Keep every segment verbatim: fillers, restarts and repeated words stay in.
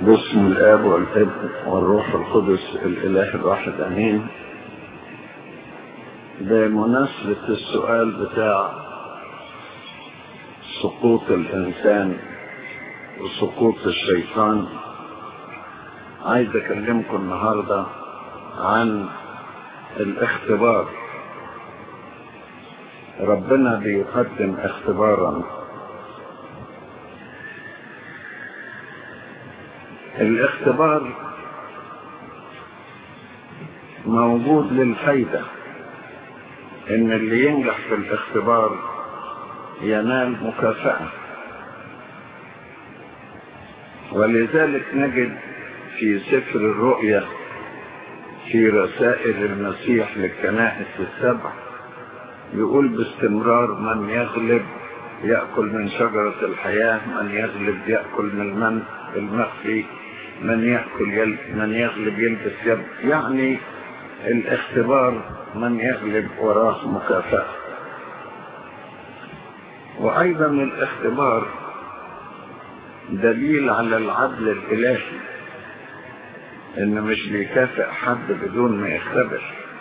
باسم الآب والابن والروح القدس الإله الواحد أمين. بمناسبة السؤال بتاع سقوط الإنسان وسقوط الشيطان، عايز أكلمكم النهاردة عن الاختبار. ربنا بيقدم اختبارا. الاختبار موجود للفايدة، ان اللي ينجح في الاختبار ينال مكافأة. ولذلك نجد في سفر الرؤيا في رسائل المسيح للكنائس السبع يقول باستمرار: من يغلب يأكل من شجرة الحياة، من يغلب يأكل من المن المخفي، من يأكل يل... من يغلب يلبس يب. يعني الاختبار من يغلب وراه مكافأة. وأيضا الاختبار دليل على العدل الإلهي، إن مش بيكافئ حد بدون ما يختبر.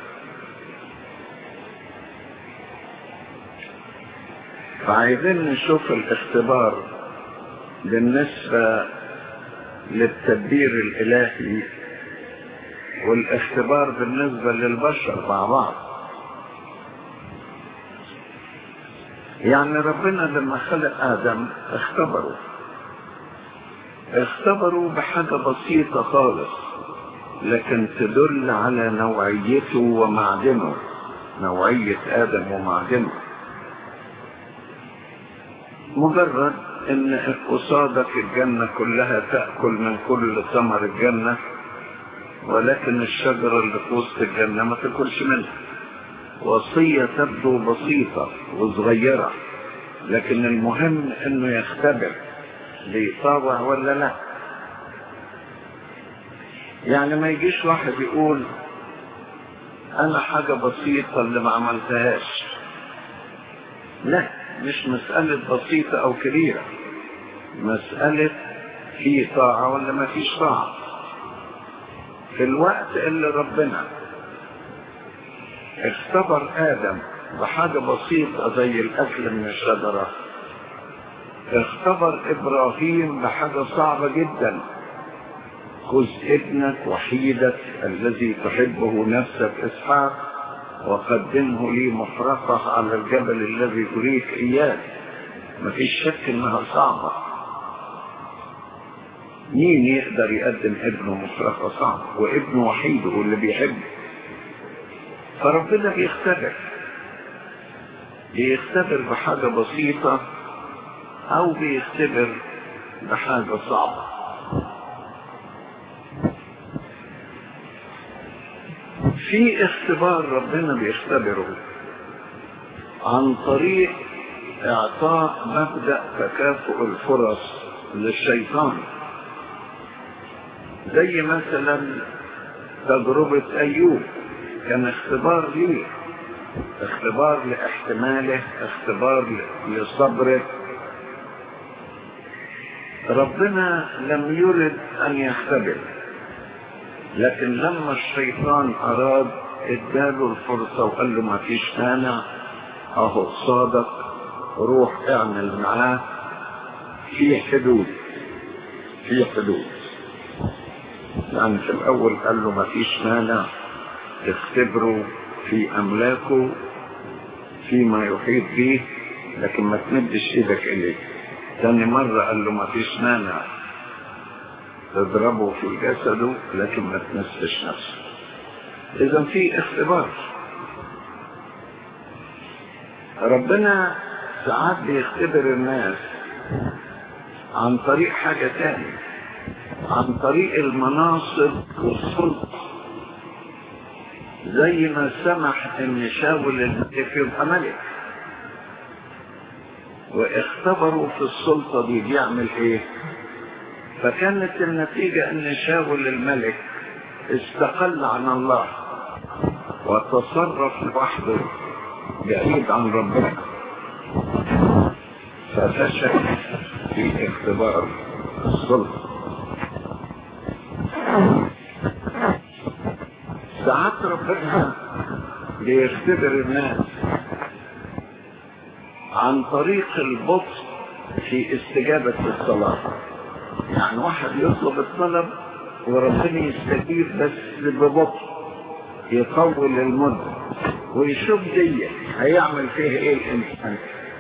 فعايزين نشوف الاختبار بالنسبة للتدبير الإلهي والاختبار بالنسبة للبشر مع بعض. يعني ربنا لما خلق آدم اختبروا اختبروا بحاجة بسيطة خالص، لكن تدل على نوعيته ومعدنه، نوعية آدم ومعدنه. مجرد ان قصادك الجنة كلها تأكل من كل ثمر الجنة، ولكن الشجرة اللي في وسط الجنة ما تاكلش منها. وصية تبدو بسيطة وصغيرة، لكن المهم انه يختبر بيطاوع ولا لا. يعني ما يجيش واحد يقول انا حاجة بسيطة اللي ما عملتهاش. لا، مش مسألة بسيطة او كبيرة، مسألة في طاعة ولا ما فيش طاعة. في الوقت اللي ربنا اختبر آدم بحاجة بسيطة زي الأكل من الشجرة، اختبر إبراهيم بحاجة صعبة جدا: خذ ابنك وحيدك الذي تحبه نفسك إسحاق وقدمه لي محرقة على الجبل الذي أريك إياه. مفيش شك إنها صعبة. مين يقدر يقدم ابنه محرقة صعبة وابنه وحيده واللي بيحبه؟ فربنا بيختبر بيختبر بحاجة بسيطة أو بيختبر بحاجة صعبة. في اختبار ربنا بيختبره عن طريق اعطاء مبدأ تكافؤ الفرص للشيطان، زي مثلا تجربة أيوب. كان اختبار ليه، اختبار لاحتماله، اختبار لصبره. ربنا لم يرد أن يختبر، لكن لما الشيطان أراد اداله الفرصة وقال له ما فيش مانع، اهو صادق، روح اعمل معاه في حدود في حدود يعني في الأول قال له ما فيش مانع تختبره في أملاكه فيما يحيط به، لكن ما تمدش ايدك إليه. ثاني مرة قال له ما فيش مانع تضربه في جسده، لكن ما تمسش نفسه. إذا في اختبار. ربنا ساعات بيختبر الناس عن طريق حاجة تانية، عن طريق المناصب والسلطة، زي ما سمح ان شاول الملك يبقى ملك، واختبروا في السلطة دي بيعمل ايه. فكانت النتيجة ان شاول الملك استقل عن الله وتصرف لوحده بعيد عن ربنا، ففشل في اختبار السلطة. ساعات ربنا بيختبر الناس عن طريق البطء في استجابة الصلاة. يعني واحد يطلب الطلب وربنا يستجيب بس ببطء، يطول المدة، ويشوف دي هيعمل فيها ايه الانسان.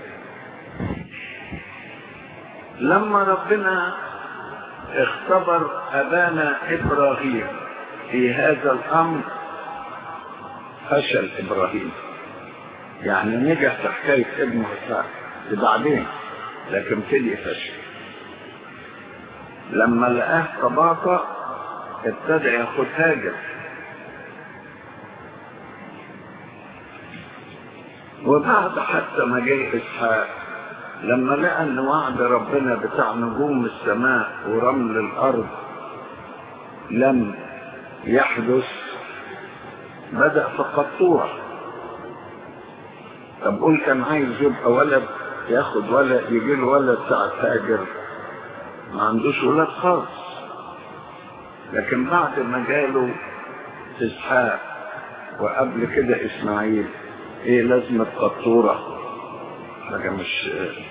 لما ربنا اختبر ابانا ابراهيم في هذا الامر فشل ابراهيم، يعني نجح في حكايه ابنه اسحاق بعدين، لكن ابتدي فشل. لما لقاه تباطأ ابتدى ياخد هاجر، وبعد حتى ما جه اسحاق لما لقى ان وعد ربنا بتاع نجوم السماء ورمل الارض لم يحدث بدأ في قطوع. طب قول كان عايز يبقى ولد، ياخد ولد، يجي له ولد ساعة تاجر، ما عندوش ولاد خالص. لكن بعد ما جاله اسحاق وقبل كده اسماعيل، ايه لازمة قطورة؟ حاجة مش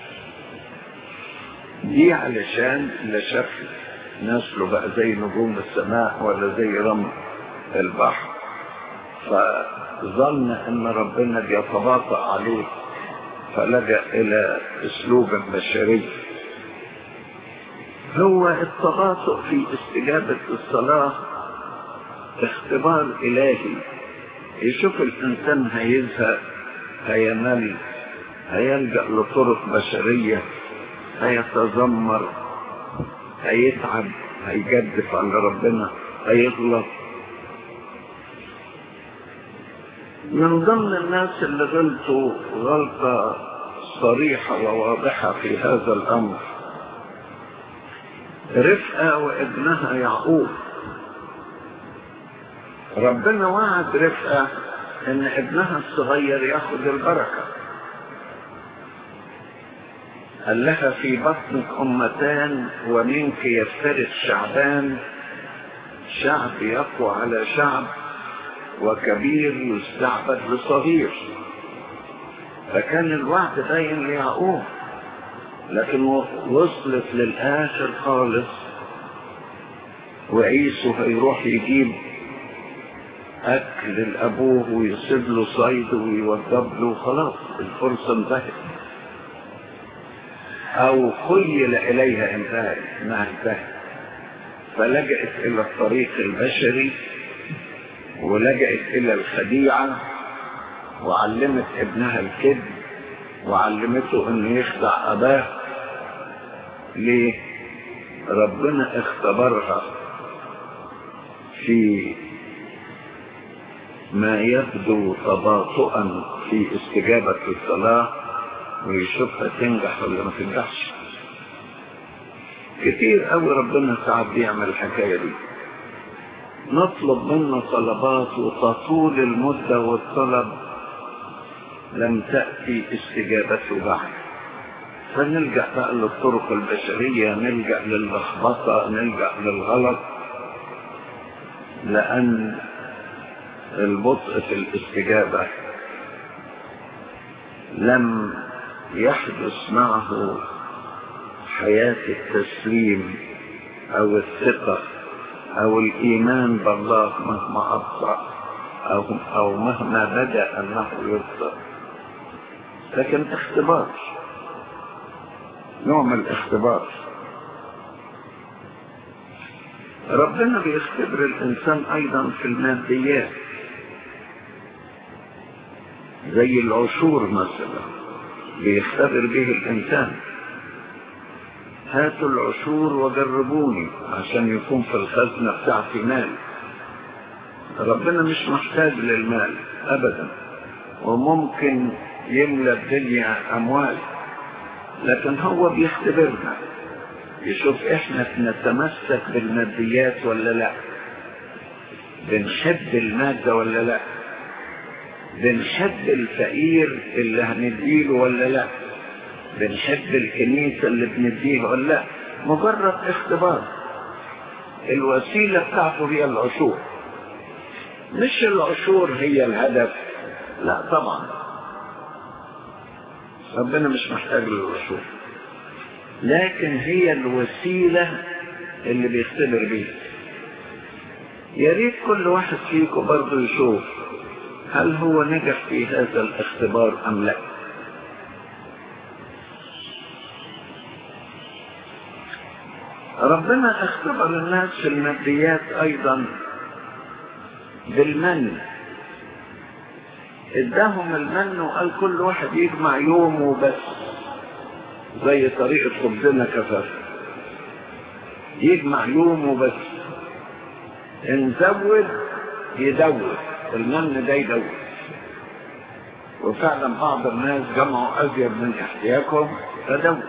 دي، علشان لا شكل نسله بقى زي نجوم السماء ولا زي رمل البحر، فظن ان ربنا بيتباطأ عليه فلجأ الى اسلوب بشري. هو التباطؤ في استجابة الصلاة اختبار الهي، يشوف الانسان هيزهق، هيمل، هيلجأ لطرق بشرية، هيتذمر، هيتعب، هيجدف على ربنا، هيغلط. من ضمن الناس اللي غلطوا غلطة صريحة وواضحة في هذا الأمر رفقة وابنها يعقوب. ربنا وعد رفقة ان ابنها الصغير ياخد البركة، قال لها في بطنك أمتان ومنك يفترس شعبان، شعب يقوى على شعب وكبير يستعبد لصغير. فكان الوعد باين ليعقوب، لكن وصلت للآخر خالص وعيسو هيروح يجيب أكل لأبوه ويصيب له صيد ويوضب له، خلاص الفرصة انتهت، أو خيل إليها انتهت ما انتهت. فلجأت إلى الطريق البشري ولجأت إلى الخديعة، وعلمت ابنها الكذب، وعلمته انه يخدع اباه. ليه؟ ربنا اختبرها في ما يبدو تباطؤا في استجابة الصلاة، ويشوفها تنجح ولا ما تنجحش. كتير قوي ربنا ساعات بيعمل الحكاية دي، نطلب منه طلبات وتطول المدة والطلب لم تأتي استجابته بعد، فنلجأ بقى للطرق البشرية، نلجأ للخبطة، نلجأ للغلط، لأن البطء في الاستجابة لم يحدث معه حياة التسليم أو الثقة أو الإيمان بالله مهما أبطأ أو, أو مهما بدأ أنه يبطأ. لكن اختبار، نوع من الاختبار. ربنا بيختبر الإنسان أيضا في الماديات، زي العشور مثلا بيختبر به الإنسان. هاتوا العشور وجربوني عشان يكون في الخزنة بتاعتي مال. ربنا مش محتاج للمال أبدا، وممكن يملى الدنيا أموال، لكن هو بيختبرنا يشوف إحنا نتمسك بالماديات ولا لا، بنحب المادة ولا لا، بنحب الفقير اللي هنديله ولا لا، بنحب الكنيسة اللي بنديله ولا لا. مجرد اختبار، الوسيلة بتاعته هي العشور. مش العشور هي الهدف، لا طبعا، ربنا مش محتاج للعشور، لكن هي الوسيلة اللي بيختبر بيها. يا ريت كل واحد فيكم برضه يشوف هل هو نجح في هذا الاختبار أم لا. ربنا اختبر الناس في الماديات أيضا بالمن، اداهم المن وقال كل واحد يجمع يومه بس، زي طريقة خبزنا كفاف، يجمع يومه بس، ان زود يدور المن ده يدور. وفعلا بعض الناس جمعوا ازيد من احتياجهم فدور.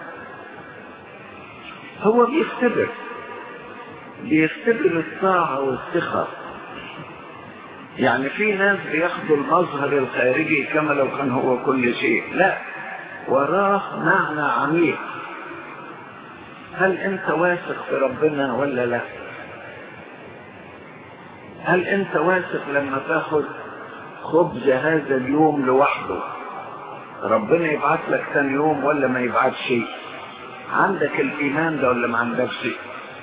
هو بيختبر بيختبر الطاعة والثقة. يعني في ناس بياخدوا المظهر الخارجي كما لو كان هو كل شيء، لا، وراه معنى عميق. هل انت واثق في ربنا ولا لا؟ هل انت واثق لما تاخد خبز هذا اليوم لوحده ربنا يبعث لك ثاني يوم ولا ما يبعث شيء؟ عندك الايمان ده ولا ما عندك شيء؟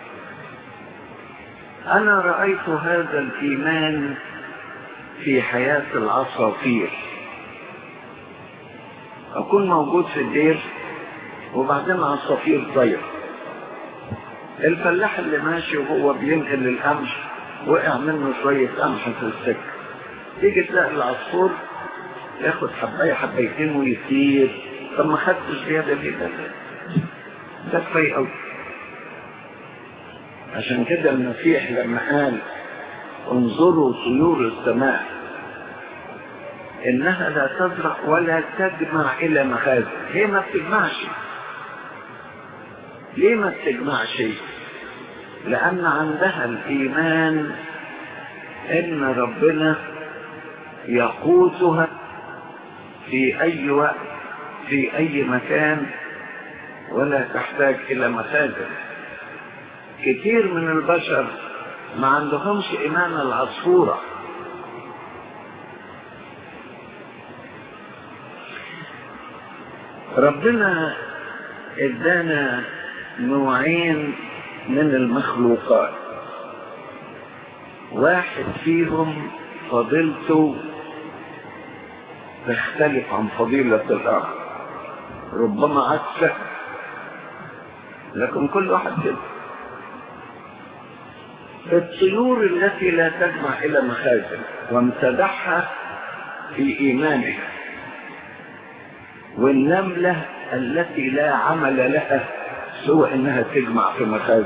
انا رأيت هذا الايمان في حياة العصافير. اكون موجود في الدير وبعدين عصافير طير، الفلاح اللي ماشي وهو بينقل القمح وقع منه شوية قمح في السكة، تيجي تلاقي العصفور ياخد حباية حبايتين ويطير. طب ما خدتش زيادة كده، ده كفاية قوي. عشان كده المسيح لما قال انظروا طيور السماء انها لا تزرع ولا تجمع الى مخازن، هي ما بتجمعش. ليه ما بتجمعش؟ لان عندها الايمان ان ربنا يقوتها في اي وقت في اي مكان ولا تحتاج الى مخازن. كتير من البشر ما عندهمش ايمان العصفورة. ربنا ادانا نوعين من المخلوقات، واحد فيهم فضيلته تختلف عن فضيلة الآخر، ربما عكسه، لكن كل واحد كده. الطيور التي لا تجمع إلى مخازن وامتدحها في إيمانها، والنملة التي لا عمل لها سوى إنها تجمع في مخازن.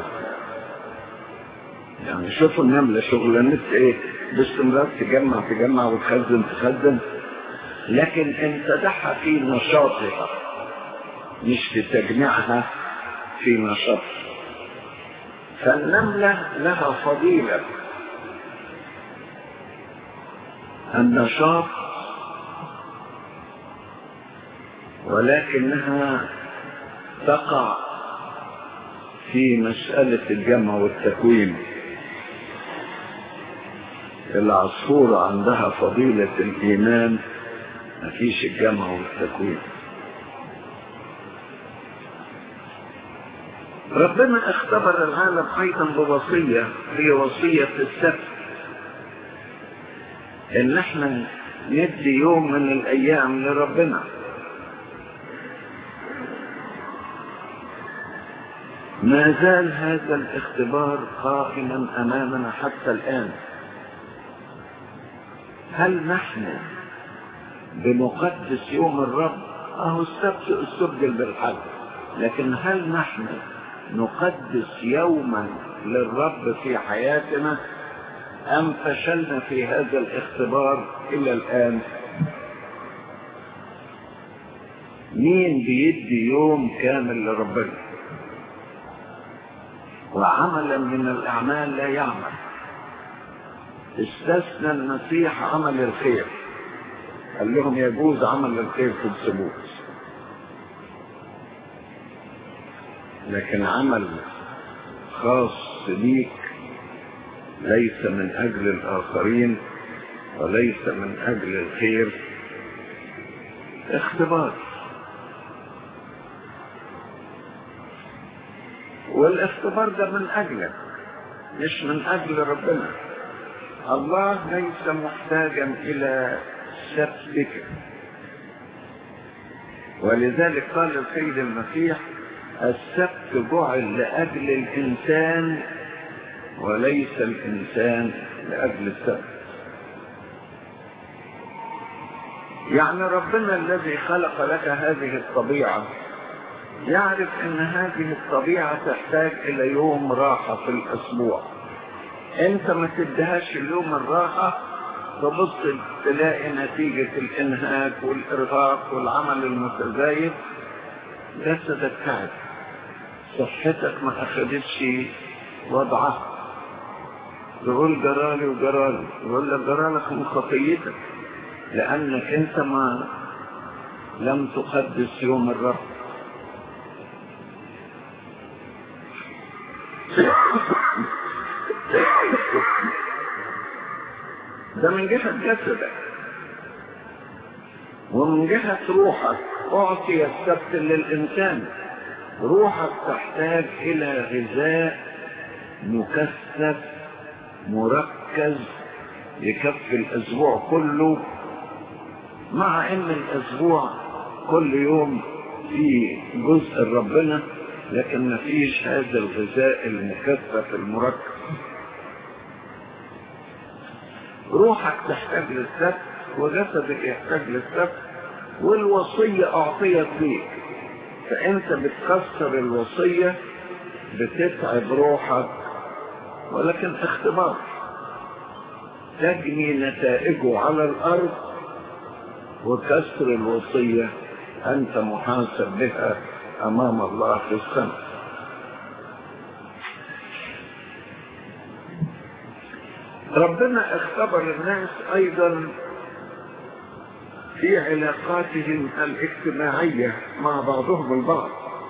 يعني شوفوا النملة شغلانتها إيه، باستمرار تجمع تجمع وتخزن تخزن، لكن امتدحها في نشاطها مش في تجميعها في نشاطها. فالنملة لها فضيلة النشاط، ولكنها تقع في مسألة الجمع والتكوين. العصفورة عندها فضيلة الإيمان، مفيش الجمع والتكوين. ربنا اختبر العالم ايضا بوصية، هي وصية السبت، ان احنا ندي يوم من الايام لربنا. ما زال هذا الاختبار قائما امامنا حتى الان. هل نحن بنقدس يوم الرب؟ اهو السبت السجل بالحج، لكن هل نحن نقدس يوما للرب في حياتنا ام فشلنا في هذا الاختبار الى الان؟ مين بيدي يوم كامل لربنا وعملا من الاعمال لا يعمل؟ استثنى المسيح عمل الخير، قال لهم يجوز عمل الخير في السبوت، لكن عمل خاص بيك ليس من أجل الآخرين وليس من أجل الخير، اختبار. والاختبار ده من أجلك مش من أجل ربنا. الله ليس محتاجا إلى سبتك، ولذلك قال السيد المسيح: السبت جعل لأجل الإنسان وليس الإنسان لأجل السبت. يعني ربنا الذي خلق لك هذه الطبيعة يعرف ان هذه الطبيعة تحتاج الى يوم راحة في الاسبوع. انت ما تدهاش اليوم الراحة تبص تلاقي نتيجة الانهاك والارهاق والعمل المتزايد، جسدك تعب، صحتك ما اخدتش وضعها، تقول جرالي وجرالي، يقول لك جرالك من خطيتك لانك انت ما لم تقدس يوم الراحة. ده من جهة جسدك. ومن جهة روحك أعطي السبت للإنسان. روحك تحتاج إلى غذاء مكثف مركز يكفي الأسبوع كله، مع إن الأسبوع كل يوم فيه جزء ربنا، لكن ما فيش هذا الغذاء المكثف المركز. روحك تحتاج للسبت وجسدك يحتاج للسبت، والوصية أعطيت ليك، فأنت بتكسر الوصية بتتعب روحك، ولكن اختبار تجني نتائجه على الأرض، وكسر الوصية أنت محاسب بها أمام الله في السماء. ربنا اختبر الناس أيضا في علاقاتهم الاجتماعية مع بعضهم البعض،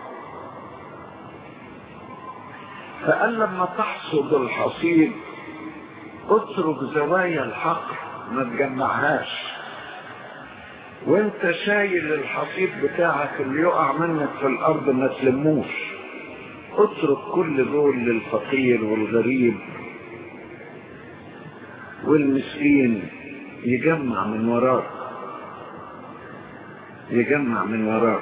فقال لما تحصد الحصيد اترك زوايا الحقل ما تجمعهاش، وانت شايل الحصيد بتاعك اللي يقع منك في الارض ما تلموش، اترك كل دول للفقير والغريب والمسكين يجمع من وراك، يجمع من وراك.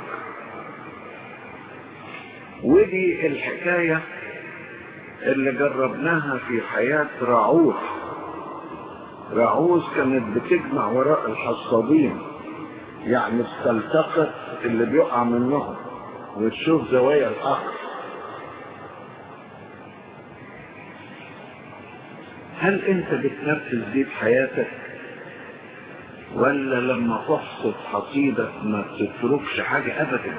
ودي الحكاية اللي جربناها في حياة راعوث. راعوث كانت بتجمع وراء الحصادين، يعني بتلتقط اللي بيقع منهم وتشوف زوايا الآخر. هل انت بتنفذ دي في حياتك، ولا لما تحصد حصيدك ما تتركش حاجة ابدا؟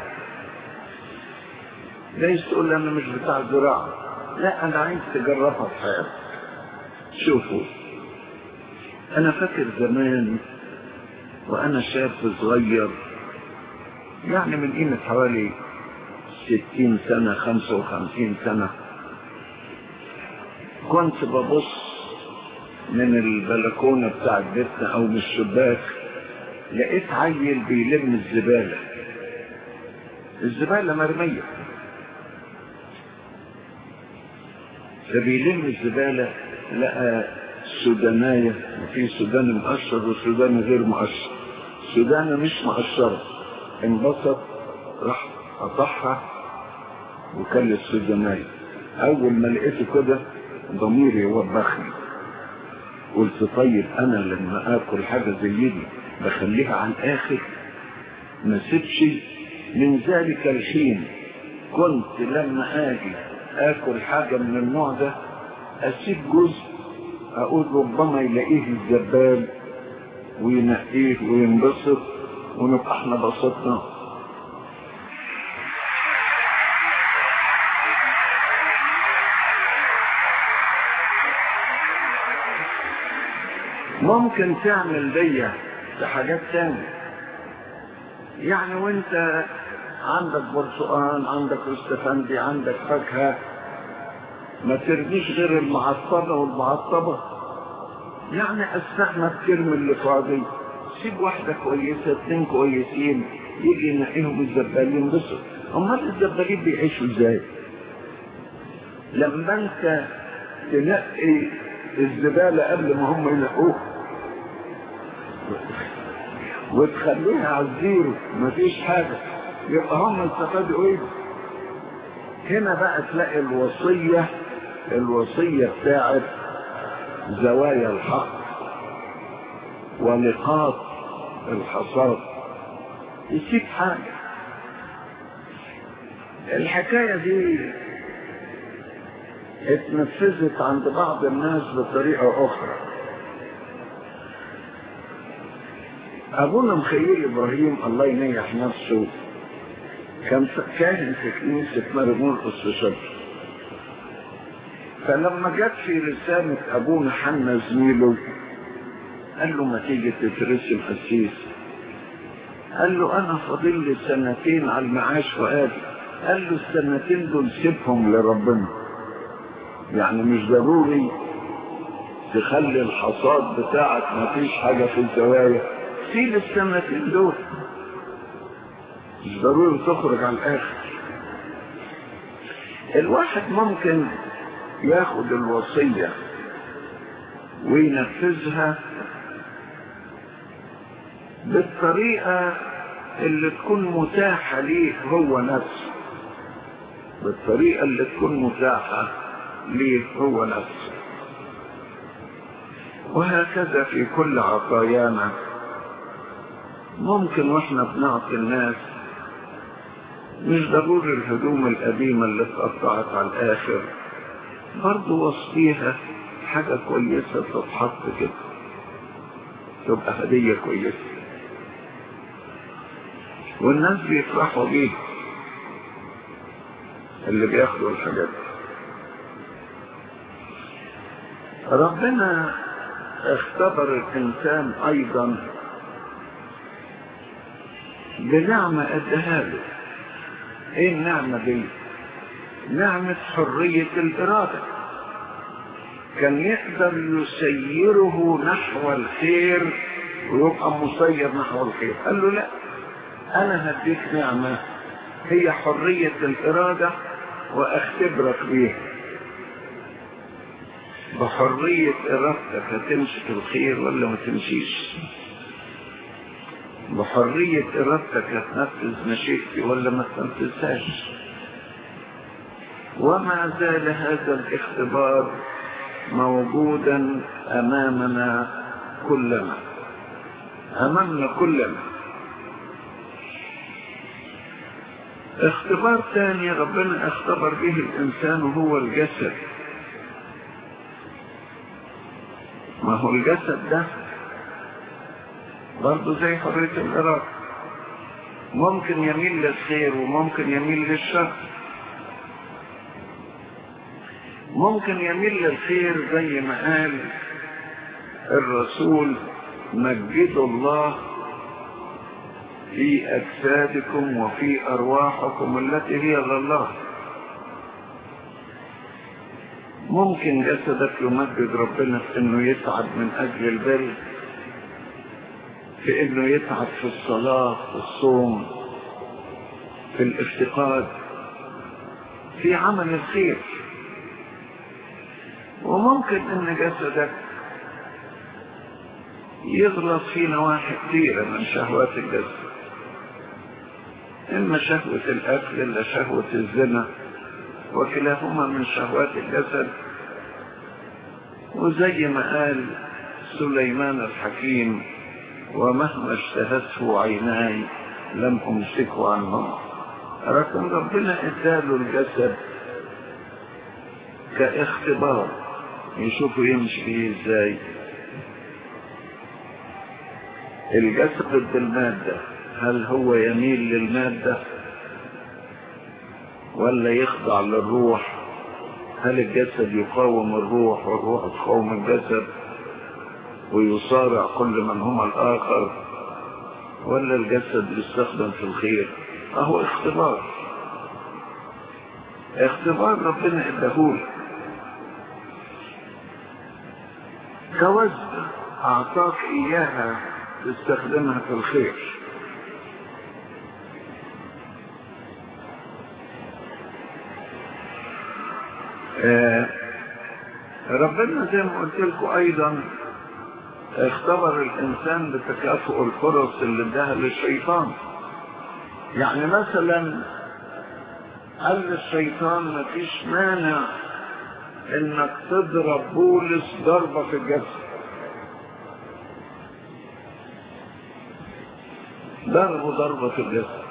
ليش تقول انا مش بتاع زراعة؟ لا، انا عايز تجربها في حياتك. شوفوا، انا فاكر زمان وانا شاب صغير، يعني من قيمة حوالي ستين سنة خمسة وخمسين سنة، كنت ببص من البلكونة بتاع بيتنا او من الشباك، لقيت عيل بيلم الزبالة، الزبالة مرمية، فبيلم الزبالة لقى سودانية، وفي سوداني مقشر وسوداني غير مقشر. سوداني مش مقشرة انبسط راح قطعها وكل السودانية. اول ما لقيته كده ضميري وبخني، قلت طيب انا لما اكل حاجة زي دي بخليها على الاخر؟ ما سيبش. من ذلك الحين كنت لما اجي اكل حاجة من النوع ده اسيب جزء، اقول ربما يلاقيه الزبال وينقيه وينبسط ونبقى احنا بسطنا. ممكن تعمل دي في حاجات تانية، يعني وانت عندك برتقان، عندك استفندي، عندك فاكهة، ما ترميش غير المعصبة والمعصبة، يعني استحمى ترمي اللي فاضي، سيب واحدة كويسة اتنين كويسين يجي ينقيهم الزبالين بس. امال الزبالين بيعيشوا ازاي؟ لما انت تنقي الزبالة قبل ما هم ينقوه وتخليها على الزيرو مفيش حاجة، يبقى هم استفادوا ايه؟ هنا بقى تلاقي الوصية الوصية بتاعت زوايا الحق ونقاط الحصاد، يسيب حاجة. الحكاية دي اتنفذت عند بعض الناس بطريقة أخرى. أبونا مخيل إبراهيم الله ينيح نفسه كان كاهن في كنيسة مرمور السشد، فلما جت في رسالة أبونا حنا زميله قال له ما تيجي تترسم قسيس، قال له أنا فاضل لي سنتين على المعاش وقادر، قال له السنتين دول سيبهم لربنا، يعني مش ضروري تخلي الحصاد بتاعك ما فيش حاجة في الزوايا، سيب السنتين دول، مش ضروري تخرج على الآخر. الواحد ممكن ياخد الوصية وينفذها بالطريقة اللي تكون متاحة ليه هو نفسه، بالطريقة اللي تكون متاحة ليه هو نفسه. وهكذا في كل عطايانا ممكن واحنا بنعطي الناس مش ضروري الهدوم القديمة اللي اتقطعت على الآخر، برضو وصفيها حاجة كويسة تتحط كده تبقى هدية كويسة والناس بيفرحوا بيه اللي بياخدوا الحاجات. ربنا اختبر الإنسان أيضا بنعمة ادها له. ايه النعمة دي؟ نعمة حرية الإرادة. كان يقدر يسيره نحو الخير ويبقى مسير نحو الخير، قال له لا، أنا هديك نعمة هي حرية الإرادة وأختبرك بيها. بحرية إرادتك هتمشي في الخير ولا ما تمشيش، بحرية إرادتك هتنفذ مشيئتي ولا ما تنفذهاش. وما زال هذا الاختبار موجودا أمامنا كلنا، أمامنا كلنا. اختبار ثاني ربنا اختبر به الإنسان هو الجسد. ما هو الجسد ده برضه زي حرية الإرادة، ممكن يميل للخير وممكن يميل للشر. ممكن يميل للخير زي ما قال الرسول مجدوا الله في أجسادكم وفي أرواحكم التي هي لله. ممكن جسدك يمجد ربنا في انه يتعب من اجل البر، في انه يتعب في الصلاة، في الصوم، في الافتقاد، في عمل الخير. وممكن ان جسدك يغلط في نواحي كثيرة من شهوات الجسد، اما شهوة الاكل الا شهوة الزنا، وكلاهما من شهوات الجسد. وزي ما قال سليمان الحكيم ومهما اشتهته عيناي لم امسكه عنهم. لكن ربنا اداله الجسد كاختبار يشوفه يمشي فيه ازاي. الجسد ضد المادة، هل هو يميل للمادة ولا يخضع للروح؟ هل الجسد يقاوم الروح والروح تقاوم الجسد ويصارع كل من هما الآخر، ولا الجسد يستخدم في الخير؟ اهو اختبار، اختبار ربنا اداهولك. كوزن أعطاك إياها تستخدمها في الخير. آه ربنا زي ما قلت لكم أيضا اختبر الإنسان بتكافؤ الفرص اللي اداها للشيطان. يعني مثلا قال للشيطان مفيش مانع انك تضرب بولس ضربة في الجسد، ضربه ضربة في الجسد،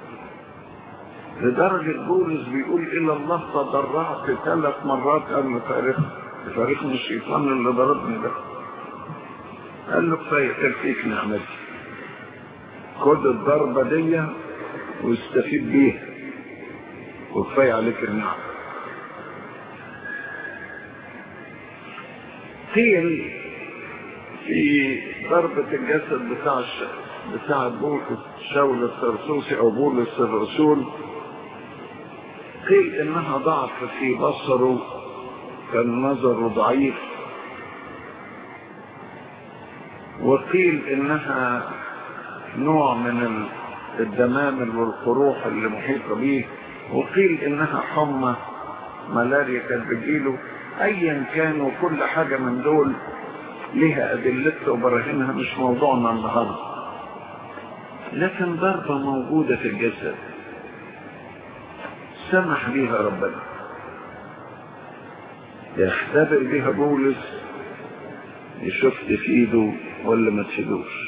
لدرجة بولس بيقول إلى الله تضرعت ثلاث مرات قبل فارقني فارقني الشيطان اللي ضربني ده. قال له كفاية تكفيك نعمتي، خد الضربة دي واستفيد بيها وكفاية عليك النعم. قيل في ضربة الجسد بتاع بتاع بولس شاول الترسوسي او بولس الرسول، قيل انها ضعف في بصره، كان نظره ضعيف، وقيل انها نوع من الدمامل والقروح اللي محيطه به، وقيل انها حمى ملاريا كانت بتجيله. ايا كانوا كل حاجه من دول لها ادلتها وبراهينها، مش موضوعنا النهارده، لكن ضربه موجوده في الجسد سمح بها ربنا يختبر بها بولس يشوف تفيده ولا ما تفيدوش.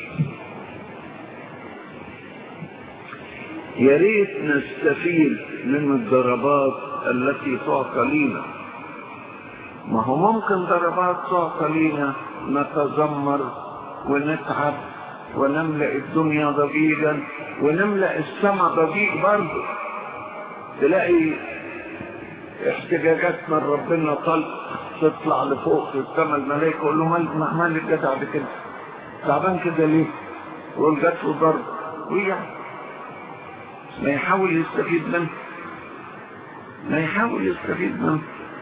يا ريت نستفيد من الضربات التي تعطى لينا. ما هو ممكن ضربات تعطى لينا نتذمر ونتعب ونملأ الدنيا ضجيجا ونملأ السماء ضجيج برضه، تلاقي احتجاجات من ربنا طلق تطلع لفوق في السماء، الملائكه يقول له مال الجدع بكده تعبان كده ليه؟ يقول جات له ضرب، ويعني ما يحاول يستفيد منه، ما يحاول يستفيد منه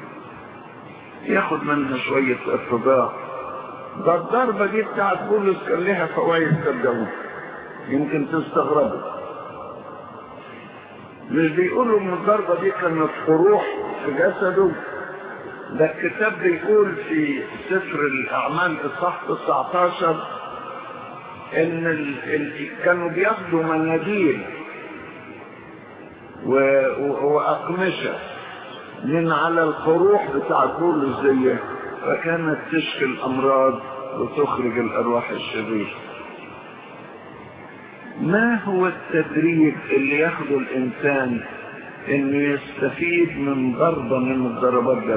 ياخد منها شويه ارتضاع. ده الضربه دي بتاعت بولس كان لها فوائد صدقوني يمكن تستغربوا. مش بيقولوا ان الضربه دي كانت قروح في جسده، ده الكتاب بيقول في سفر الاعمال اصحاح تسعة عشر ان ال... ال... كانوا بياخدوا مناديل و... و... واقمشه من على القروح بتاع بولس زيه، فكانت تشفي الامراض وتخرج الارواح الشريره. ما هو التدريب اللي ياخده الانسان انه يستفيد من ضربة من الضربات ده؟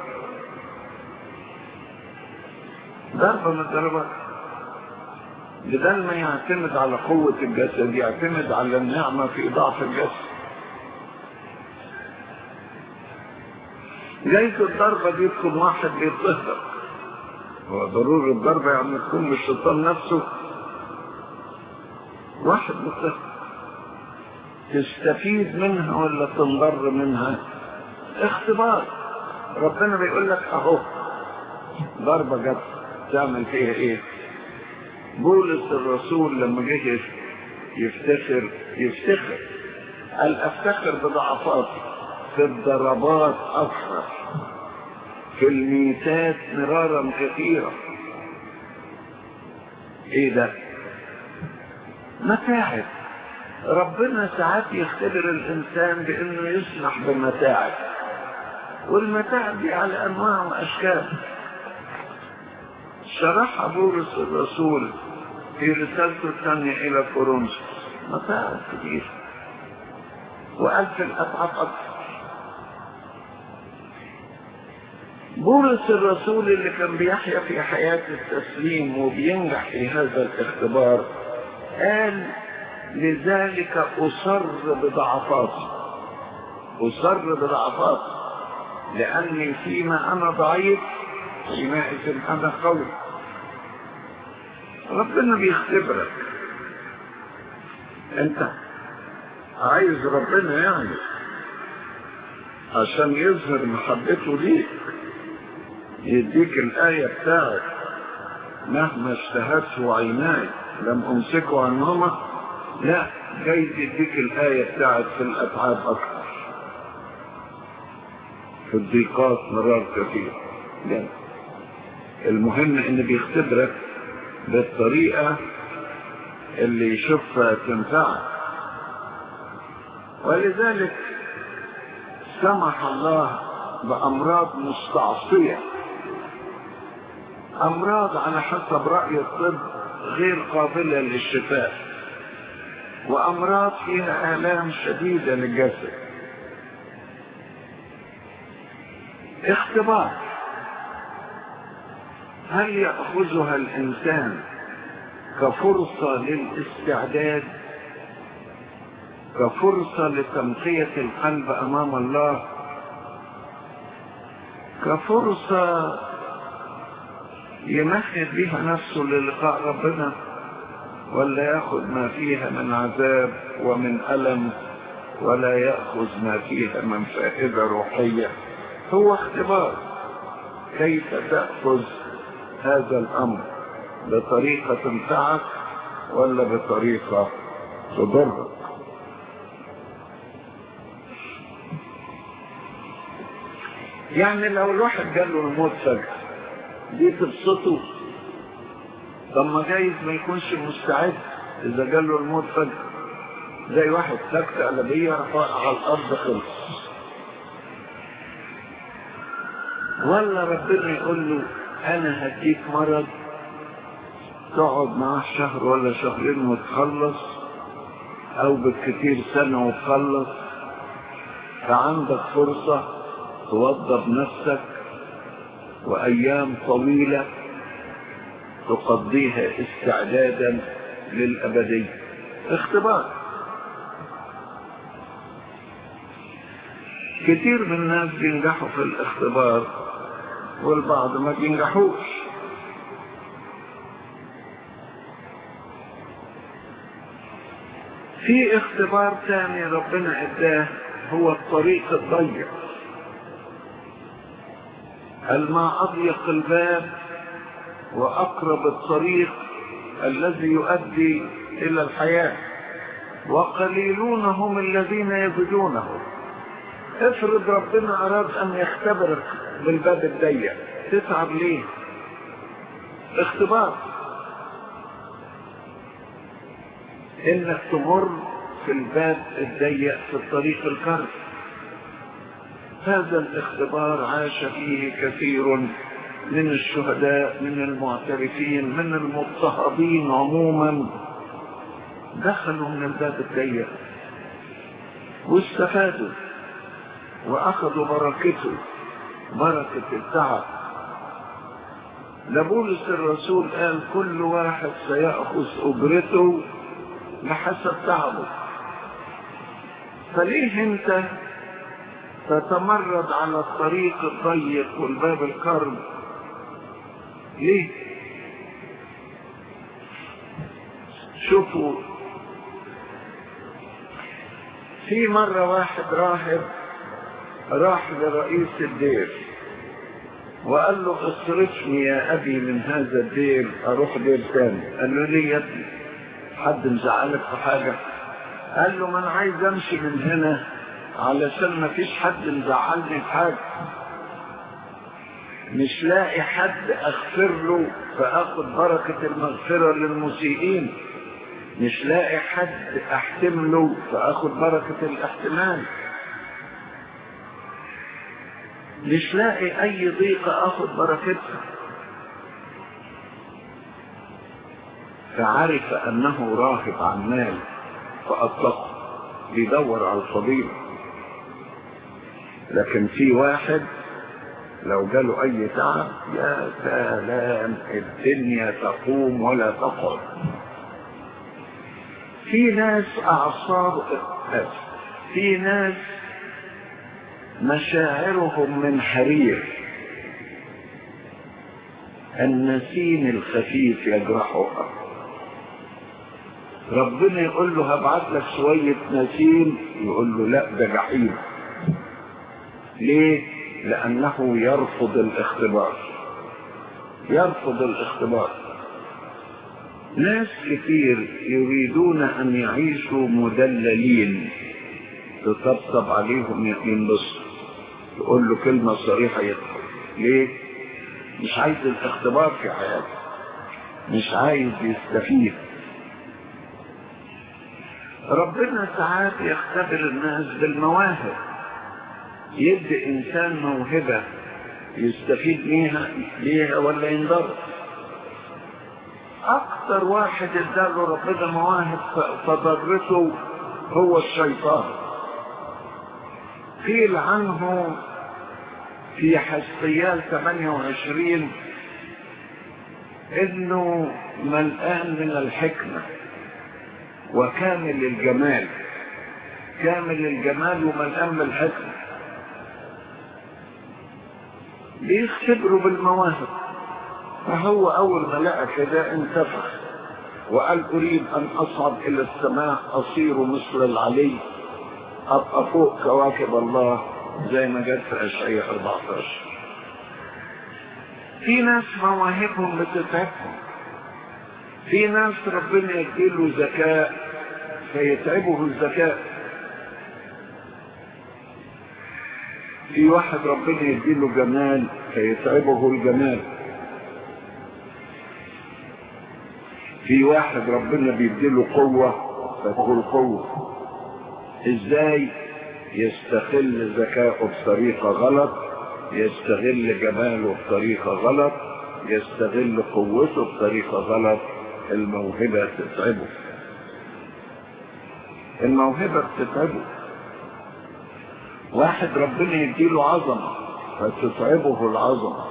ضربة من الضربات بدل ما يعتمد على قوة الجسد يعتمد على النعمة في ضعف الجسد. جايز الضربة دي تكون واحد بيتضرب، هو ضروري الضربة يعني تكون بالشيطان نفسه، واحد مختلف تستفيد منها ولا تنضر منها؟ اختبار. ربنا بيقول لك اهو ضربة جت تعمل فيها ايه؟ بولس الرسول لما جه يفتخر يفتخر قال افتخر بضعفاتي، في الضربات افرح، في الميتات مرارا كثيرا. ايه ده؟ متاعب. ربنا ساعات يختبر الانسان بانه يسمح بمتاعب، والمتاعب دي على انواع واشكال. شرح بولس الرسول في رسالته الثانية الى كورنثوس متاعب كتير، وقال في الاتعاب اكثر. بولس الرسول اللي كان بيحيا في حياة التسليم وبينجح في هذا الاختبار قال لذلك أصر بضعفاتي، أصر بضعفاتي لأني فيما أنا ضعيف حينئذ أنا قوي. ربنا بيختبرك، أنت عايز ربنا يعني عشان يظهر محبته ليك يديك الآية بتاعت مهما اشتهته عيناي لم امسكه عنهما. لا، جايز يديك الآية بتاعت في الأتعاب أكثر، في الضيقات مرار كثير. يعني المهم إن بيختبرك بالطريقة اللي يشوفها تنفعك. ولذلك سمح الله بأمراض مستعصية، أمراض على حسب رأي الطب غير قابلة للشفاء، وأمراض فيها آلام شديدة للجسد. اختبار، هل يأخذها الإنسان كفرصة للاستعداد، كفرصة لتنقية القلب أمام الله، كفرصة يمهد بها نفسه للقاء ربنا، ولا يأخذ ما فيها من عذاب ومن ألم ولا يأخذ ما فيها من فائدة روحية؟ هو اختبار كيف تأخذ هذا الأمر، بطريقة تنفعك ولا بطريقة تضرك. يعني لو الواحد جاله الموت فجأة دي تبسطه؟ طب ما جايز ما يكونش مستعد إذا جاله الموت فجأة، زي واحد سكتة قلبية رفع على الأرض خلص. ولا ربنا يقول له أنا هديك مرض تقعد معاه شهر ولا شهرين وتخلص، أو بالكثير سنة وتخلص، فعندك فرصة توضب نفسك وأيام طويلة تقضيها استعدادا للأبدية. اختبار. كتير من الناس بينجحوا في الاختبار والبعض ما بينجحوش. في اختبار تاني ربنا اداه، هو الطريق الضيق. الما أضيق الباب وأقرب الطريق الذي يؤدي إلى الحياة، وقليلون هم الذين يجدونه. افرض ربنا أراد أن يختبرك بالباب الضيق، تتعب ليه؟ اختبار إنك تمر في الباب الضيق في الطريق الكرب. هذا الاختبار عاش فيه كثير من الشهداء، من المعترفين، من المضطهدين عموما، دخلوا من الباب الضيق واستفادوا واخذوا بركته، بركة التعب. لبولس الرسول قال كل واحد سيأخذ أجرته بحسب تعبه. فليه انت تتمرد على الطريق الضيق والباب الكرب؟ ليه؟ شوفوا، في مرة واحد راهب راح لرئيس الدير وقال له اصرفني يا أبي من هذا الدير أروح دير ثاني. قال له ليه يا ابني؟ حد مزعلك في حاجة؟ قال له ما أنا عايز أمشي من هنا علشان ما فيش حد مزعلني في حاجة، مش لاقي حد أغفر له فأخذ بركة المغفرة للمسيئين، مش لاقي حد أحتمله فأخذ بركة الاحتمال، مش لاقي أي ضيقة أخذ بركتها. فعرف أنه راهب عمال فأطلقه، بيدور على الفضيلة. لكن في واحد لو جاله أي تعب يا سلام الدنيا تقوم ولا تقعد. في ناس أعصاب إقفاز، في ناس مشاعرهم من حرير، النسيم الخفيف يجرحها. ربنا يقول له هبعت لك شوية نسيم، يقول له لا ده جحيم. ليه؟ لأنه يرفض الاختبار، يرفض الاختبار. ناس كتير يريدون أن يعيشوا مدللين، تطبطب عليهم ينبسط، تقول له كلمة صريحة يدخل. ليه؟ مش عايز الاختبار في حياته، مش عايز يستفيد. ربنا ساعات يختبر الناس بالمواهب، يدي إنسان موهبة يستفيد بيها بيها ولا ينضر. أكثر واحد اداله ربنا مواهب فضرته هو الشيطان. قيل عنه في حزقيال ثمانية وعشرين انه ملآن من الحكمة وكامل الجمال، كامل الجمال وملآن من الحكمة. بيختبروا بالمواهب، فهو اول ما لقى كده انتفخ وقال اريد ان اصعد الى السماء، اصير مثل العلي، ابقى فوق كواكب الله، زي ما جت في اشعياء أربعة عشر. في ناس مواهبهم بتتعبهم، في ناس ربنا يديله ذكاء فيتعبه الذكاء، في واحد ربنا يديله جمال فيتعبه الجمال، في واحد ربنا بيديله قوة فتقول قوة. ازاي؟ يستغل ذكاءه بطريقة غلط، يستغل جماله بطريقة غلط، يستغل قوته بطريقة غلط، الموهبة تتعبه، الموهبة بتتعبه. واحد ربنا يديله عظمة فتتعبه العظمة،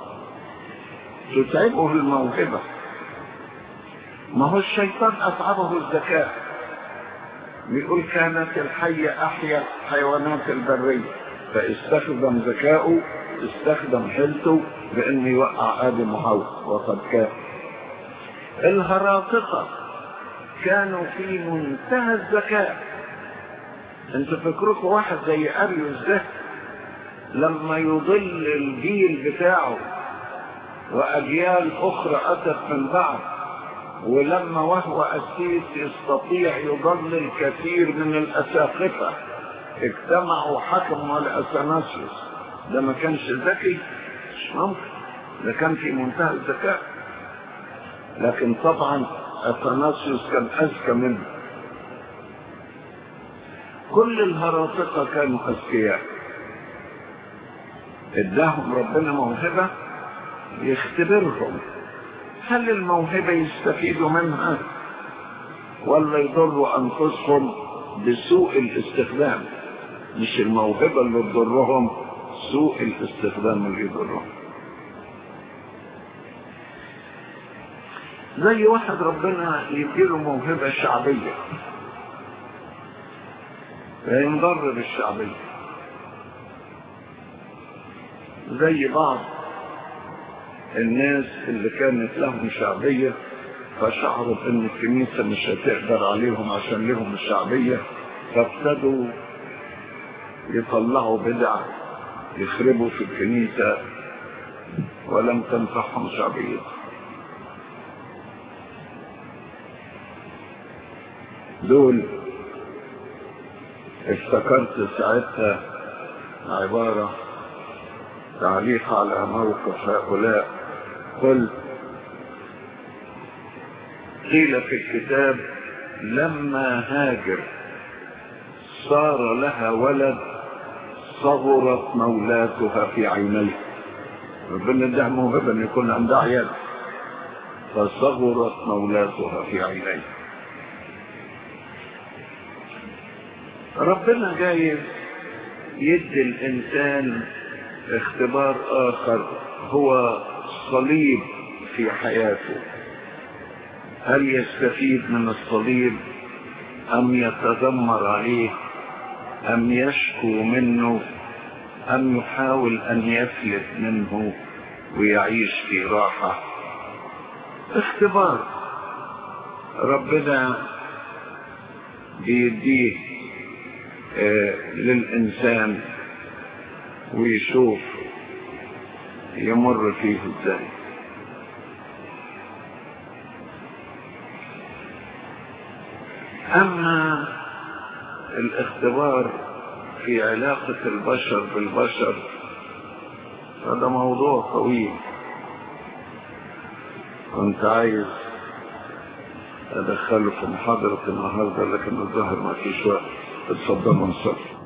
تتعبه الموهبة. ما هو الشيطان أتعبه الذكاء، بيقول كانت الحية أحيا حيوانات البرية، فاستخدم ذكاؤه، استخدم حيلته بأنه يوقع آدم وحواء، وقد كان. الهراطقة كانوا في منتهى الذكاء. انتوا فكركم واحد زي أريوس ده لما يضل الجيل بتاعه وأجيال أخرى أتت من بعد، ولما وهو أسيس يستطيع يضلل كثير من الأساقفة، اجتمعوا حكموا على أثناسيوس، ده ما كانش ذكي؟ مش ممكن، ده كان في منتهى الذكاء. لكن طبعا أثناسيوس كان أذكى منه. كل الهراطقة كانوا أذكياء، اداهم ربنا موهبة يختبرهم، هل الموهبة يستفيدوا منها ولا يضروا أنفسهم بسوء الاستخدام؟ مش الموهبة اللي تضرهم، سوء الاستخدام اللي يضرهم. زي واحد ربنا يديله موهبة شعبية فينضر بالشعبية، زي بعض الناس اللي كانت لهم شعبية فشعروا ان الكنيسة مش هتقدر عليهم عشان لهم الشعبية، فابتدوا يطلعوا بدع يخربوا في الكنيسة ولم تنفعهم شعبيتهم. دول افتكرت ساعتها عبارة تعليق على موقف هؤلاء، قلت قيل في الكتاب لما هاجر صار لها ولد صغرت مولاتها في عينيه. ربنا اداها موهبة ان يكون عندها عيال، فصغرت مولاتها في عينيه. ربنا جايز يدي الانسان اختبار اخر هو صليب في حياته، هل يستفيد من الصليب ام يتذمر عليه ام يشكو منه ام يحاول ان يفلت منه ويعيش في راحة. اختبار ربنا بيديه آه للإنسان ويشوف يمر فيه ازاي. أما الاختبار في علاقة البشر بالبشر هذا موضوع طويل، كنت عايز أدخله في محاضرة النهاردة لكن الظاهر ما فيش وقت. اتفضلوا نصلي.